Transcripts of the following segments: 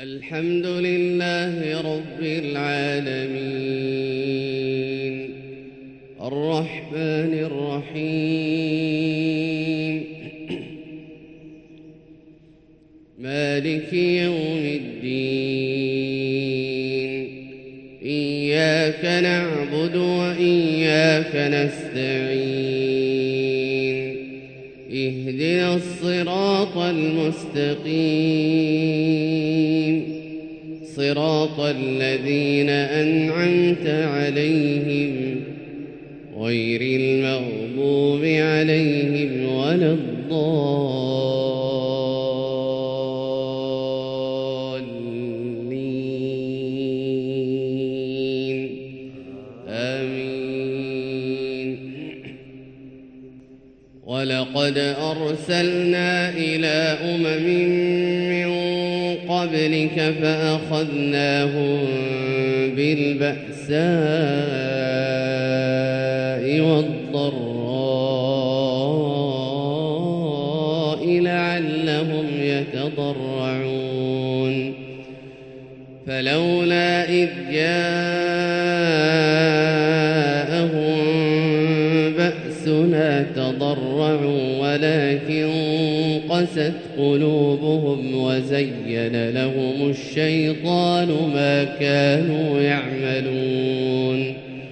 الحمد لله رب العالمين الرحمن الرحيم مالك يوم الدين إياك نعبد وإياك نستعين اهدنا الصراط المستقيم صراط الذين أنعمت عليهم غير المغضوب عليهم ولا الضالين آمين. ولقد أرسلنا إلى أمم من قبلك فأخذناهم بالبأساء والضراء لعلهم يتضرعون فلولا إذ جاءهم بأسنا تضرعوا ولكن قست قلوبهم وزين لهم الشيطان ما كانوا يعملون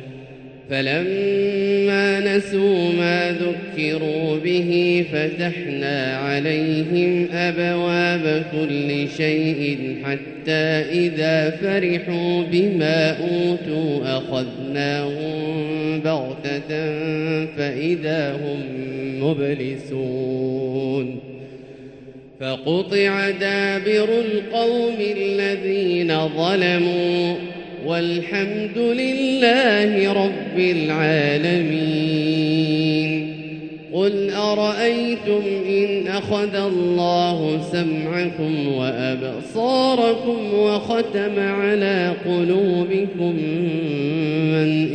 فلما نسوا ما ذكروا به فتحنا عليهم أبواب كل شيء حتى إذا فرحوا بما أوتوا أخذناهم بغتة فإذا هم مبلسون فقطع دابر القوم الذين ظلموا والحمد لله رب العالمين. قل أرأيتم إن أخذ الله سمعكم وأبصاركم وختم على قلوبكم من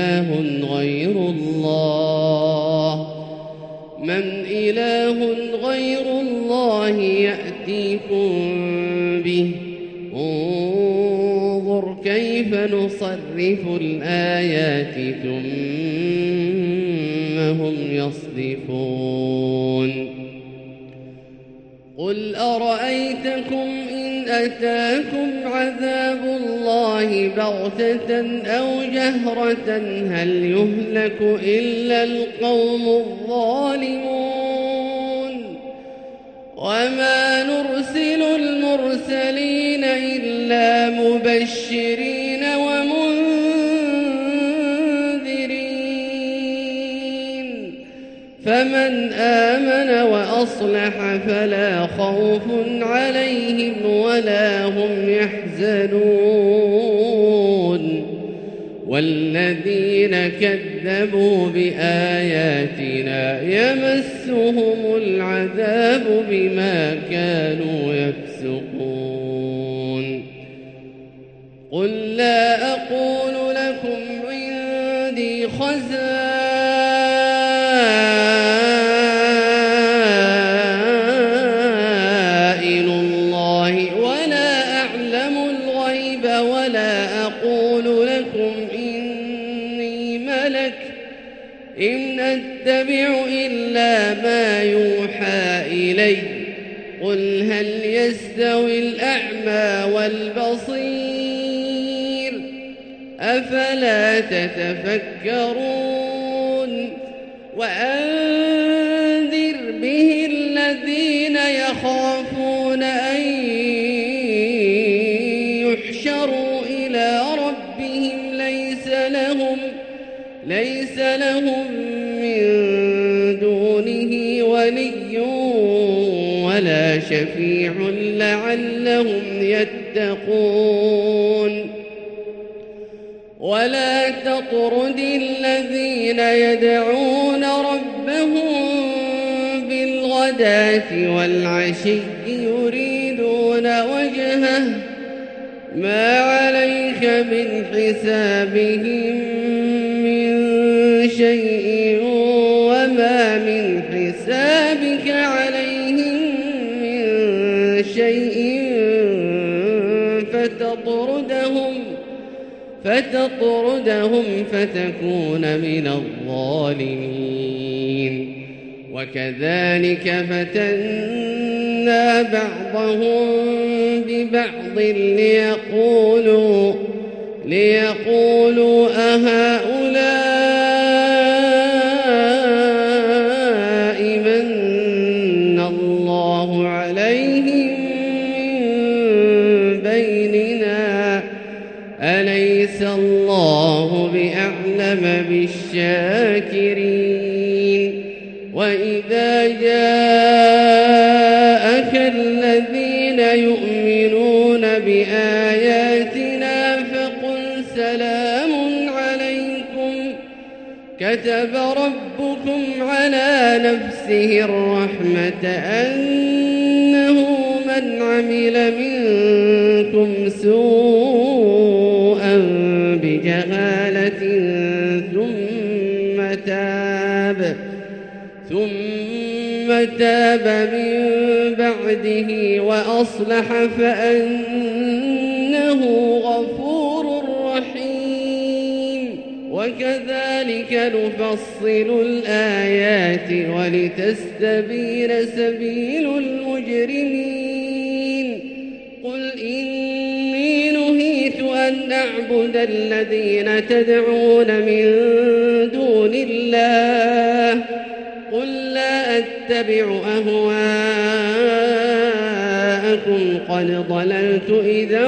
إله غير الله يأتيكم به انظر كيف نصرف الآيات ثم هم يصدفون. قل أرأيتكم إن أتاكم عذاب الله بغتة أو جهرة هل يهلك إلا القوم الظالمون وما نرسل المرسلين إلا مبشرين ومنذرين فمن آمن وأصلح فلا خوف عليهم ولا هم يحزنون والذين كذبوا بآياتنا يمسهم العذاب بما كانوا يفسقون. قل لا أقول لكم عندي خزائن الله ولا أعلم الغيب ولا أقول لكم إني ملك إن أتبع إلا ما يوحى إلي قل هل يستوي الأعمى والبصير أفلا تتفكرون. وأنذر به الذين يخافون أن يحشروا إلى ربهم ليس لهم من دونه ولي ولا شفيع لعلهم يتقون. ولا تطرد الذين يدعون ربهم بالغداة والعشي يريدون وجهه ما عليك من حسابهم من شيء وما من حسابك عليهم من شيء فتطردهم فتكون من الظالمين. وكذلك فتنا بعضهم ببعض ليقولوا أهؤلاء من الله عليهم من بيننا أليس الله بأعلم بالشاكرين. وإذا جاءك الذين يؤمنون بآياتنا فقل سلام عليكم كتب ربكم على نفسه الرحمة أنه من عمل منكم سوءا بجهالة ثم تاب من بعده وأصلح فأنه غفور رحيم. وكذلك نفصل الآيات ولتستبين سبيل المجرمين. قل إني نهيت أن أعبد الذين تدعون من دون الله قل لا أتبع أهواءكم قد ضللت إذا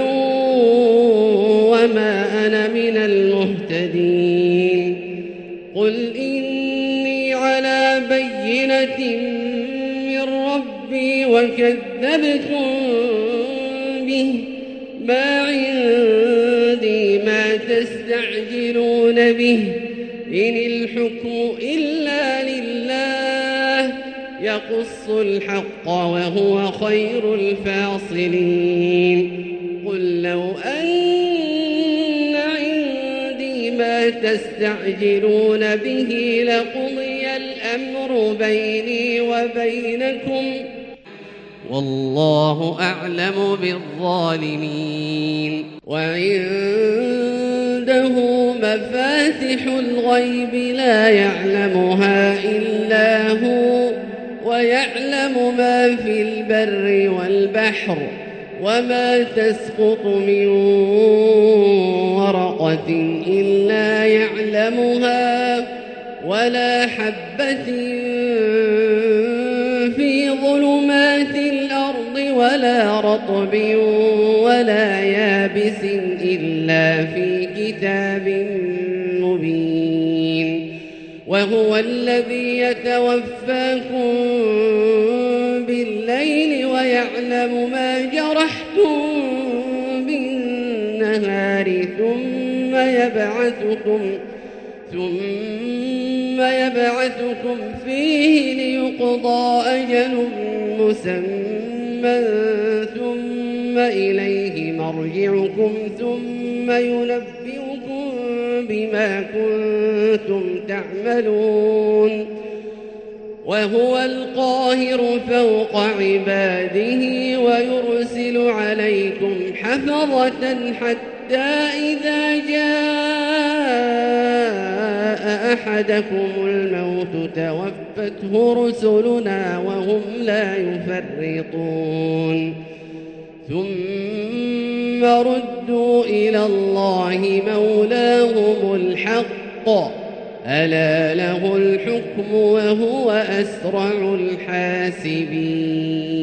وما أنا من المهتدين. قل إني على بينة من ربي وكذبتم به ما عندي ما تستعجلون به إن الحكم إلا لله يقص الحق وهو خير الفاصلين. قل لو أن عندي ما تستعجلون به لقضي الأمر بيني وبينكم والله أعلم بالظالمين. وعنده مفاتح الغيب لا يعلمها إلا هو ويعلم ما في البر والبحر وما تسقط من ورقة إلا يعلمها ولا حبة في ظلمات الأرض ولا رطب ولا يابس إلا في كتاب مبين. وهو الذي يتوفاكم بالليل ويعلم ما جرحتم بالنهار ثم يبعثكم فيه ليقضى أجل مسمى ثم إليه مرجعكم ثم ينبئكم بما كنتم تعملون. وهو القاهر فوق عباده ويرسل عليكم حفظة حتى إذا جاء أحدكم الموت توفته رسلنا وهم لا يفرطون ثم ردوا إلى الله مولاهم الحق ألا له الحكم وهو أسرع الحاسبين.